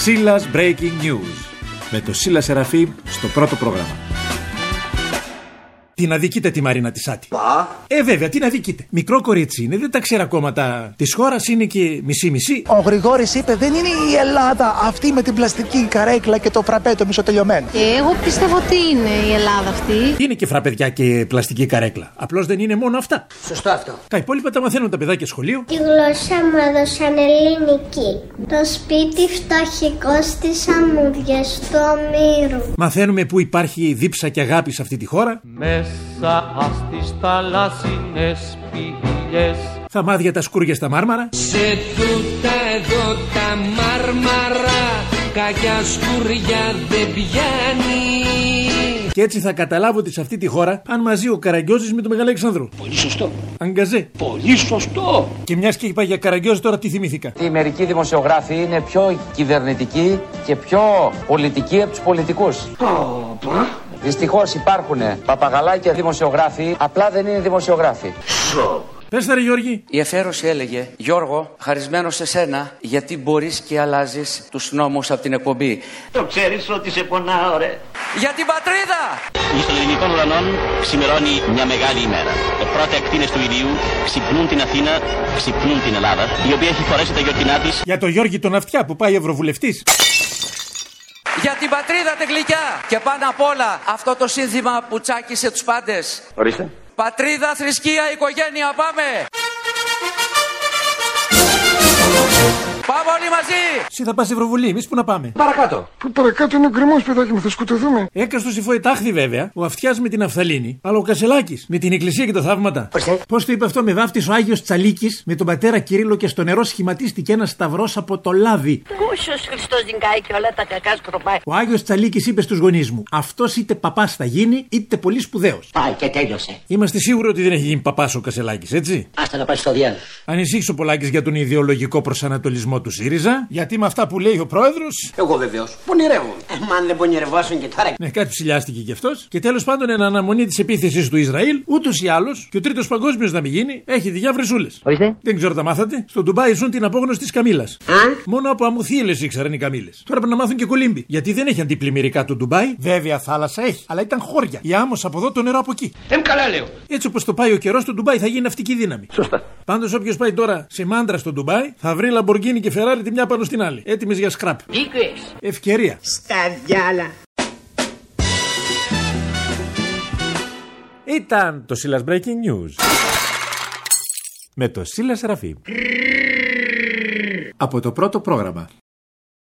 Σίλας Breaking News με το Σίλα Σεραφείμ στο πρώτο πρόγραμμα. Τι να δικείτε τη Μαρίνα τη Σάτη. Βέβαια, τι να δικείτε. Μικρό κορίτσι είναι, δεν τα ξέρει ακόμα της χώρας, είναι και μισή-μισή. Ο Γρηγόρης είπε: δεν είναι η Ελλάδα αυτή με την πλαστική καρέκλα και το φραπέ το μισοτελειωμένο. Εγώ πιστεύω ότι είναι η Ελλάδα αυτή. Είναι και φραπεδιά και πλαστική καρέκλα. Απλώς δεν είναι μόνο αυτά. Σωστό αυτό. Τα υπόλοιπα τα μαθαίνουν τα παιδάκια σχολείο. Τη γλώσσα μου έδωσαν ελληνική. Το σπίτι φτωχικό στις αμμούδιες του Ομήρου. Μαθαίνουμε που υπάρχει δίψα και αγάπη σε αυτή τη χώρα. Μέσα στις θαλάσσινες πηγές, Θαμάδια τα σκούρια στα Μάρμαρα. Σε τούτα εδώ τα Μάρμαρα, κακιά σκούρια δεν πιάνει. Και έτσι θα καταλάβω ότι σε αυτή τη χώρα αν μαζί ο Καραγκιόζης με τον Μεγαλέξανδρο. Πολύ σωστό. Αγκαζέ. Πολύ σωστό. Και μιας και είπα για Καραγκιόζη, τώρα τι θυμήθηκα. Οι μερικοί δημοσιογράφοι είναι πιο κυβερνητικοί και πιο πολιτικοί από τους πολιτικούς. Δυστυχώς υπάρχουν παπαγαλάκια δημοσιογράφοι, απλά δεν είναι δημοσιογράφοι. Πες τα ρε Γιώργη. Η εφαίρωση έλεγε: Γιώργο, χαρισμένο σε σένα, γιατί μπορείς και αλλάζεις τους νόμους από την εκπομπή. Το ξέρεις ότι σε πονάω ρε. Για την πατρίδα! Στον ελληνικών ουρανών ξημερώνει μια μεγάλη ημέρα. Οι πρώτοι ακτίνες του ηλίου ξυπνούν την Αθήνα, ξυπνούν την Ελλάδα, η οποία έχει φορέσει τα γιορτινά της. Για το Γιώργη τον Αυτιά που πάει ευρωβουλευτής. Για την πατρίδα τη γλυκιά! Και πάνω απ' όλα αυτό το σύνθημα που τσάκισε τους πάντες. Ορίστε. Πατρίδα, θρησκεία, οικογένεια, πάμε! Πάμε όλοι μαζί! Εσύ θα πας Ευρωβουλή, εμείς που να πάμε. Παρακάτω. Που παρακάτω είναι γκρεμός, παιδάκι μου, θα σκοτωθούμε. Έκαστο συμφοετάχθη βέβαια, ο Αυτιάς με την Αφθαλήνη, αλλά ο Κασελάκης με την Εκκλησία και τα θαύματα. Πώς το είπε αυτό, με βάφτισε ο Άγιος Τσαλίκης με τον πατέρα Κυρίλλο και στο νερό σχηματίστηκε ένας σταυρός από το λάδι. Πούσος Χριστός νικάει και όλα τα κακά σκροπάει. Ο Άγιος Τσαλίκης είπε στους γονείς μου: αυτός είτε παπάς θα γίνει, είτε πολύ σπουδαίος. Πάει και τέλειωσε. Είμαστε σίγουροι ότι δεν έχει γίνει παπάς ο Κασελάκης, έτσι. Άστα να πάει στο διάλογο. Ανησύχησε ο Πολάκης για τον ιδεολογικό προσανατολισμό του ΣΥΡΙΖΑ, γιατί με αυτά που λέει ο πρόεδρος. Εγώ βεβαίως. Πονηρεύομαι. Μα αν δεν πονηρευόσουν και τώρα. Ναι, κάτι ψηλιάστηκε κι αυτός. Και τέλος πάντων, εν αναμονή της επίθεσης του Ισραήλ, ούτως ή άλλως, και ο τρίτος παγκόσμιος να μην γίνει, έχει διά βρυσούλες. Ορίστε. Δεν ξέρω, τα μάθατε. Στο Ντουμπάι ζουν την απόγνωση της καμήλας. Μόνο από αμουθύελες ήξεραν οι καμήλες. Τώρα πρέπει να μάθουν και κολύμπι. Γιατί δεν έχει αντιπλημμυρικά το Ντουμπάι. Βέβαια θάλασσα έχει, αλλά ήταν χώρια. Η άμμος από εδώ, το νερό από εκεί. Καλά λέω. Έτσι όπως το πάει ο καιρός, το Ντουμπάι θα γίνει ναυτική δύναμη. Σωστά. Πάντως όποιος πάει τώρα σε μάντρα στο Ντουμπάι θα βρει Λαμποργκίνι και Φεράρι τη μια πάνω στην άλλη. Έτοιμες για σκραπ. Ευκαιρία. Στα διάλα. Ήταν το Σίλας Breaking News με το Σίλα Σεραφείμ από το πρώτο πρόγραμμα.